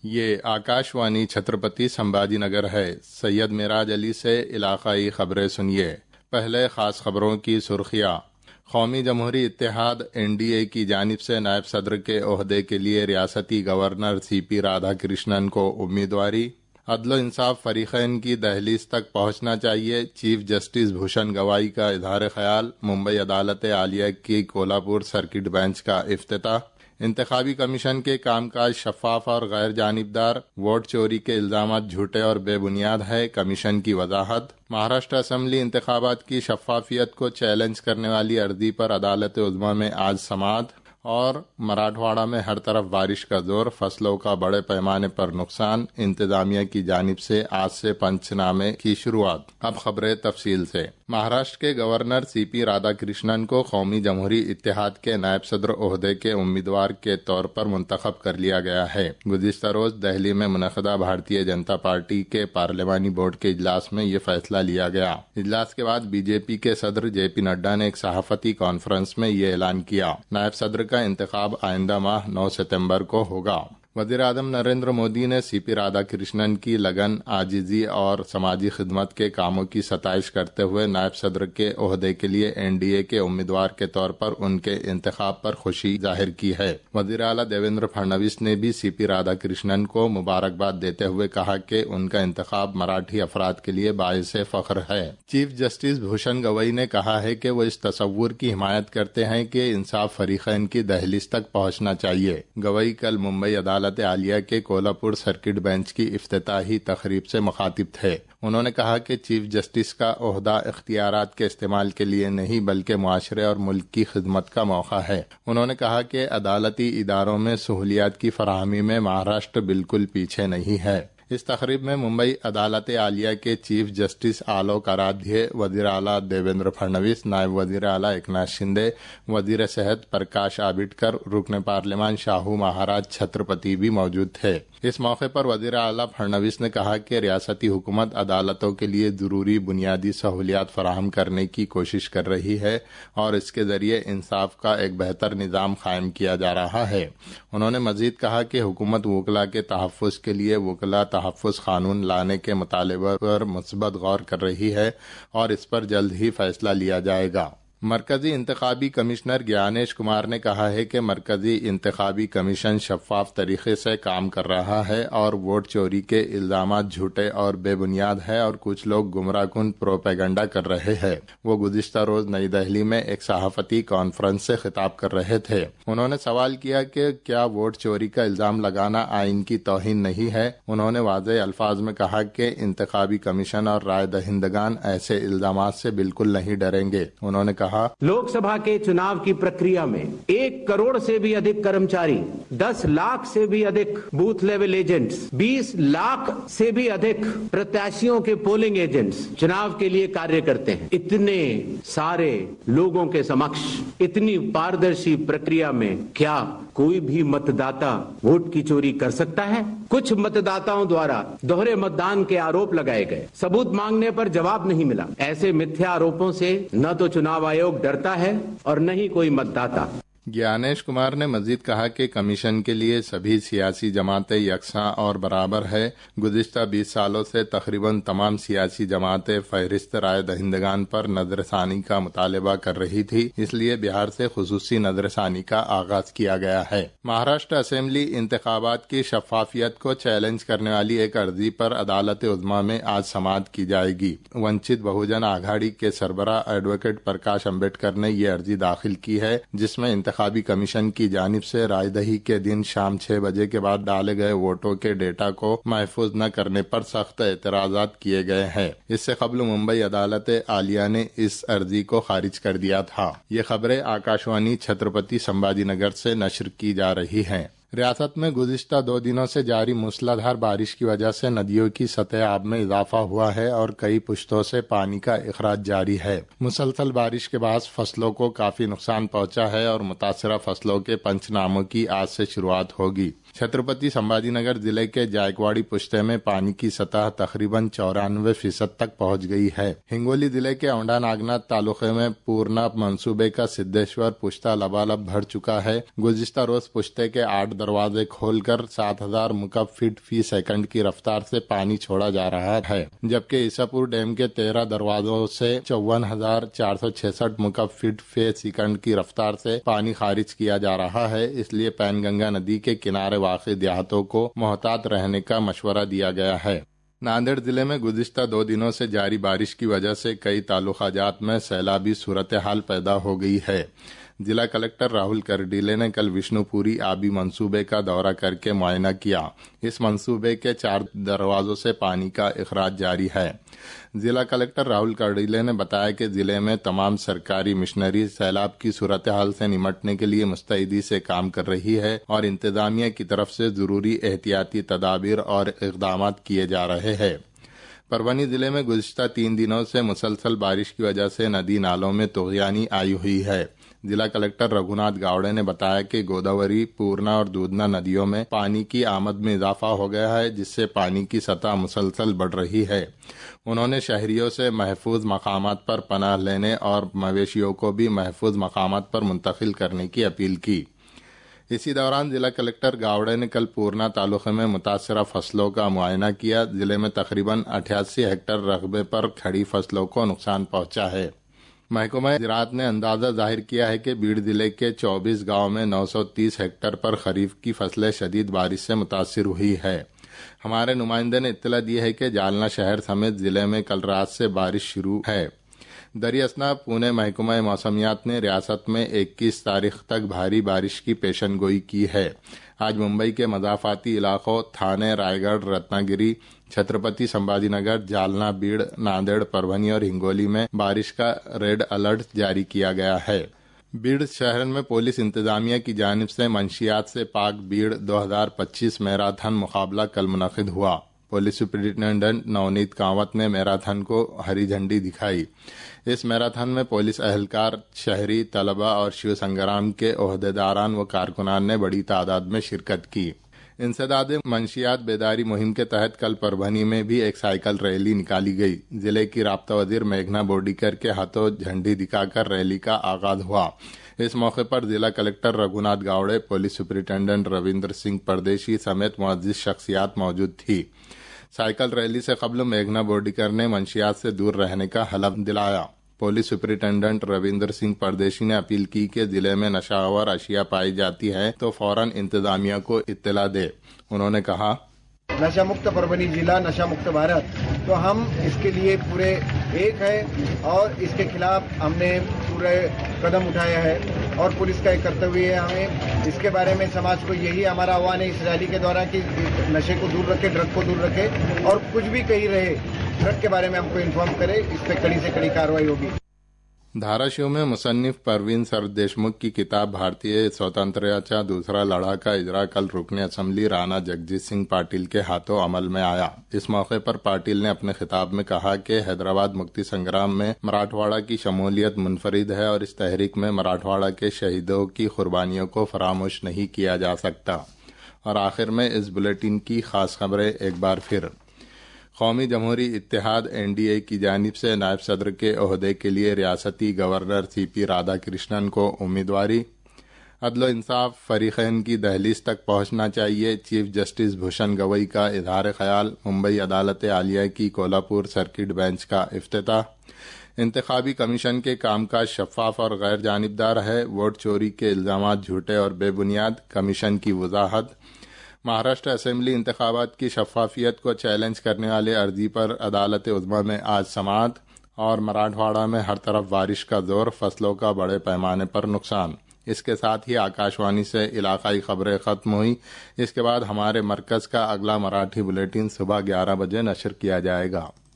یہ آکاشوانی چھترپتی سمبھاجی نگر ہے۔ سید معراج علی سے علاقائی خبریں سنیے۔ پہلے خاص خبروں کی سرخیاں۔ قومی جمہوری اتحاد NDA کی جانب سے نائب صدر کے عہدے کے لیے ریاستی گورنر CP رادھا کرشنن کو امیدواری۔ عدل و انصاف فریقین کی دہلیز تک پہنچنا چاہیے، چیف جسٹس بھوشن گوائی کا اظہار خیال۔ ممبئی عدالت عالیہ کی کولہاپور سرکٹ بینچ کا افتتاح۔ انتخابی کمیشن کے کام کاج شفاف اور غیر جانبدار، ووٹ چوری کے الزامات جھوٹے اور بے بنیاد ہے، کمیشن کی وضاحت۔ مہاراشٹر اسمبلی انتخابات کی شفافیت کو چیلنج کرنے والی عرضی پر عدالت عظمیٰ میں آج سماعت۔ اور مراٹھواڑہ میں ہر طرف بارش کا زور، فصلوں کا بڑے پیمانے پر نقصان، انتظامیہ کی جانب سے آج سے پنچنامے کی شروعات۔ اب خبریں تفصیل سے۔ مہاراشٹر کے گورنر CP رادھا کرشنن کو قومی جمہوری اتحاد کے نائب صدر عہدے کے امیدوار کے طور پر منتخب کر لیا گیا ہے۔ گزشتہ روز دہلی میں منعقدہ بھارتیہ جنتا پارٹی کے پارلیمانی بورڈ کے اجلاس میں یہ فیصلہ لیا گیا۔ اجلاس کے بعد BJP کے صدر JP نڈا نے ایک صحافتی کانفرنس میں یہ اعلان کیا۔ نائب صدر کا انتخاب آئندہ ماہ 9 ستمبر کو ہوگا۔ وزیر اعظم نریندر مودی نے CP رادھا کرشنن کی لگن، عاجزی اور سماجی خدمت کے کاموں کی ستائش کرتے ہوئے نائب صدر کے عہدے کے لیے NDA کے امیدوار کے طور پر ان کے انتخاب پر خوشی ظاہر کی ہے۔ وزیر اعلیٰ دیویندر پھڑنویس نے بھی CP رادھا کرشنن کو مبارکباد دیتے ہوئے کہا کہ ان کا انتخاب مراٹھی افراد کے لیے باعث فخر ہے۔ چیف جسٹس بھوشن گوائی نے کہا ہے کہ وہ اس تصور کی حمایت کرتے ہیں کہ انصاف فریقین کی دہلیز تک پہنچنا چاہیے۔ گوائی کل ممبئی عدالت عالیہ کے کولہاپور سرکٹ بینچ کی افتتاحی تقریب سے مخاطب تھے۔ انہوں نے کہا کہ چیف جسٹس کا عہدہ اختیارات کے استعمال کے لیے نہیں بلکہ معاشرے اور ملک کی خدمت کا موقع ہے۔ انہوں نے کہا کہ عدالتی اداروں میں سہولیات کی فراہمی میں مہاراشٹر بالکل پیچھے نہیں ہے۔ اس تقریب میں ممبئی عدالت عالیہ کے چیف جسٹس آلوک آرادھیہ، وزیر اعلیٰ دیویندر پھڑنویس، نائب وزیر اعلیٰ ایکناتھ شندے، وزیر صحت پرکاش آمبیڈکر، رکن پارلیمان شاہو مہاراج چھترپتی بھی موجود تھے۔ اس موقع پر وزیر اعلیٰ پھڑنویس نے کہا کہ ریاستی حکومت عدالتوں کے لیے ضروری بنیادی سہولیات فراہم کرنے کی کوشش کر رہی ہے اور اس کے ذریعے انصاف کا ایک بہتر نظام قائم کیا جا رہا ہے۔ انہوں نے مزید کہا کہ حکومت وکلاء کے تحفظ کے لیے وکلاء تحفظ قانون لانے کے مطالبے پر مثبت غور کر رہی ہے اور اس پر جلد ہی فیصلہ لیا جائے گا۔ مرکزی انتخابی کمشنر گیانیش کمار نے کہا ہے کہ مرکزی انتخابی کمیشن شفاف طریقے سے کام کر رہا ہے اور ووٹ چوری کے الزامات جھوٹے اور بے بنیاد ہے اور کچھ لوگ گمراہ کن پروپیگنڈا کر رہے ہیں۔ وہ گزشتہ روز نئی دہلی میں ایک صحافتی کانفرنس سے خطاب کر رہے تھے۔ انہوں نے سوال کیا کہ کیا ووٹ چوری کا الزام لگانا آئین کی توہین نہیں ہے۔ انہوں نے واضح الفاظ میں کہا کہ انتخابی کمیشن اور رائے دہندگان ایسے الزامات سے بالکل نہیں ڈریں گے۔ انہوں نے کہا لوک سبھا کے چناؤ کی پرکریا میں 1 کروڑ سے بھی ادھک کرمچاری، 10 لاکھ سے بھی ادھک بوتھ لیول ایجنٹس، 20 لاکھ سے بھی ادھک پرتیاشیوں کے پولنگ ایجنٹس چناؤ کے لیے کاریہ کرتے ہیں۔ اتنے سارے لوگوں کے سمکش اتنی پاردرشی پرکریا میں کیا کوئی بھی متداتا ووٹ کی چوری کر سکتا ہے؟ کچھ متداتاؤں دوارا دوہرے متدان کے آروپ لگائے گئے، ثبوت مانگنے پر جواب نہیں ملا۔ ایسے متھیا آروپوں سے نہ تو چناو آیوگ ڈرتا ہے اور نہ ہی کوئی متداتا۔ گیانیش کمار نے مزید کہا کہ کمیشن کے لیے سبھی سیاسی جماعتیں یکساں اور برابر ہے۔ گزشتہ 20 سالوں سے تقریباً تمام سیاسی جماعتیں فہرست رائے دہندگان پر نظر ثانی کا مطالبہ کر رہی تھی، اس لیے بہار سے خصوصی نظر ثانی کا آغاز کیا گیا ہے۔ مہاراشٹر اسمبلی انتخابات کی شفافیت کو چیلنج کرنے والی ایک عرضی پر عدالت عظمیٰ میں آج سماعت کی جائے گی۔ ونچت بہوجن آگھاڑی کے سربراہ ایڈوکیٹ پرکاش امبیڈکر نے یہ عرضی داخل کی ہے، جس میں انتخابی کمیشن کی جانب سے رائے دہی کے دن شام 6 بجے کے بعد ڈالے گئے ووٹوں کے ڈیٹا کو محفوظ نہ کرنے پر سخت اعتراضات کیے گئے ہیں۔ اس سے قبل ممبئی عدالت عالیہ نے اس عرضی کو خارج کر دیا تھا۔ یہ خبریں آکاشوانی چھترپتی سمبھاجی نگر سے نشر کی جا رہی ہیں۔ ریاست میں گزشتہ 2 دنوں سے جاری موسلادھار بارش کی وجہ سے ندیوں کی سطح آب میں اضافہ ہوا ہے اور کئی پشتوں سے پانی کا اخراج جاری ہے۔ مسلسل بارش کے باعث فصلوں کو کافی نقصان پہنچا ہے اور متاثرہ فصلوں کے پنچناموں کی آج سے شروعات ہوگی۔ چھترپتی سمبھاجی نگر ضلع کے جائکواڑی پشتے میں پانی کی سطح تقریباً 94% تک پہنچ گئی ہے۔ ہنگولی ضلع کے اونڈا ناگناتھ تعلقے میں پورنا منصوبے کا سدھیشور پشتہ لبالب بھر چکا ہے۔ گزشتہ روز پشتے کے 8 दरवाजे खोलकर 7000 मुकब फीट फी सेकंड की रफ्तार से पानी छोड़ा जा रहा है, जबकि ईसापुर डैम के 13 दरवाजों से 54,466 मुकब फीट फी सेकंड की रफ्तार से पानी खारिज किया जा रहा है। इसलिए पैनगंगा नदी के किनारे वाक़ई देहातों को मोहतात रहने का मशवरा दिया गया है। नांदेड़ जिले में गुज़िश्ता 2 दिनों से जारी बारिश की वजह से कई तालुकाजात में सैलाबी सूरत हाल पैदा हो गई है। जिला कलेक्टर राहुल करडीले ने कल विष्णुपुरी आबी मंसूबे का दौरा करके मुआयना किया। इस मंसूबे के 4 दरवाजों से पानी का इखराज जारी है। जिला कलेक्टर राहुल करडीले ने बताया कि जिले में तमाम सरकारी मिशनरी सैलाब की सूरत हाल से निमटने के लिए मुस्तैदी से काम कर रही है और इंतजामिया की तरफ से जरूरी एहतियाती तदाबीर और इक़दाम किए जा रहे हैं। परभनी जिले में गुज़िश्ता 3 दिनों से मुसलसल बारिश की वजह से नदी नालों में तुग़यानी आई हुई है। जिला कलेक्टर रघुनाथ गावड़े ने बताया कि गोदावरी, पूर्णा और दूधना नदियों में पानी की आमद में इजाफा हो गया है, जिससे पानी की सतह मुसलसल बढ़ रही है। उन्होंने शहरियों से महफूज मकामात पर पनाह लेने और मवेशियों को भी महफूज मकामात पर मुंतकिल करने की अपील की। इसी दौरान जिला कलेक्टर गावड़े ने कल पूर्णा तालुके में मुतासरा फसलों का मुआयना किया। जिले में तकरीबन 88 हेक्टेयर रकबे पर खड़ी फसलों को नुकसान पहुंचा है। महकमा ज़राअत ने अंदाजा जाहिर किया है कि बीड़ जिले के 24 गांव में 930 हेक्टेयर पर खरीफ की फसलें शदीद बारिश से मुतासिर हुई है। हमारे नुमाइंदे ने इत्तला दी है कि जालना शहर समेत जिले में कल रात से बारिश शुरू है। दरियासना पुणे महकमा मौसमियात ने रियासत में 21 तारीख तक भारी बारिश की पेशन गोई की है। आज मुंबई के मज़ाफ़ाती इलाकों थाने, रायगढ़, रत्नागिरी, छत्रपति संभाजीनगर, जालना, बीड़, नांदेड़, परभनी और हिंगोली में बारिश का रेड अलर्ट जारी किया गया है। बीड़ शहर में पुलिस इंतजामिया की जानिब से मंशियात से पाक बीड़ 2025 मैराथन मुकाबला कल मुनक़िद हुआ। पुलिस सुपरिटेंडेंट नवनीत कांवत ने मैराथन को हरी झंडी दिखाई। इस मैराथन में पुलिस एहलकार, शहरी, तलबा और शिव संग्राम के ओहदेदारान व कारकुनान ने बड़ी तादाद में शिरकत की। इंसदाद मंशियात बेदारी मुहिम के तहत कल परभनी में भी एक साइकिल रैली निकाली गई। जिले की राब्ता वजीर मेघना बोर्डीकर के हाथों झंडी दिखाकर रैली का आगाज हुआ। इस मौके पर जिला collector Raghunath Gawade, police superintendent Ravindra Singh Pardeshi समेत मुअज़्ज़िज़ शख्सियात मौजूद थी। साइकिल रैली से कबल मेघना बोर्डीकर ने मंशियात से दूर रहने का हलफ दिलाया। पुलिस सुपरिटेंडेंट रविंद्र सिंह परदेशी ने अपील की कि जिले में नशावर अशिया पाई जाती है तो फौरन इंतजामिया को इत्तला दे। उन्होंने कहा, नशा मुक्त परभनी जिला, नशा मुक्त भारत, तो हम इसके लिए पूरे एक है और इसके खिलाफ हमने पूरे कदम उठाया है और पुलिस का एक कर्तव्य है हमें इसके बारे में समाज को यही हमारा आह्वान है इस रैली के द्वारा कि नशे को दूर रखे, ड्रग को दूर रखे और कुछ भी कहीं रहे ड्रग के बारे में हमको इन्फॉर्म करे। इस पे कड़ी से कड़ी कार्रवाई होगी। धाराशिव में मुसन्निफ परवीन सर देशमुख की किताब भारतीय स्वतंत्रता दूसरा लड़ा का इजरा कल रुकने असम्बली राणा जगजीत सिंह पाटिल के हाथों अमल में आया। इस मौके पर पाटिल ने अपने खिताब में कहा कि हैदराबाद मुक्ति संग्राम में मराठवाड़ा की शमूलियत मुनफरिद है और इस तहरीक में मराठवाड़ा के शहीदों की कुर्बानियों को फरामोश नहीं किया जा सकता। और आखिर में इस बुलेटिन की खास खबरें एक बार फिर। कौमी जमहूरी इत्तेहाद NDA की जानिब से नायब सदर के ओहदे के लिए रियासती गवर्नर CP राधाकृष्णन को उम्मीदवारी। अदल इंसाफ फरीक़ैन की दहलीज तक पहुंचना चाहिए, चीफ जस्टिस भूषण गवई का इजहार ख्याल। मुंबई अदालत आलिया की कोल्हापुर सर्किट बेंच का इफ्तिताह। इंतखाबी कमीशन के कामकाज शफाफ और गैर जानिबदार है, वोट चोरी के इल्जामात झूठे और बेबुनियाद, कमीशन की वजाहत। महाराष्ट्र असेंबली इंतखाबात की शफाफियत को चैलेंज करने वाले अर्जी पर अदालत उज़्मा में आज समाअत। और मराठवाड़ा में हर तरफ बारिश का जोर, फसलों का बड़े पैमाने पर नुकसान। इसके साथ ही आकाशवाणी से इलाकाई खबरें खत्म हुई। इसके बाद हमारे मरकज़ का अगला मराठी बुलेटिन सुबह 11 बजे नशर किया जाएगा।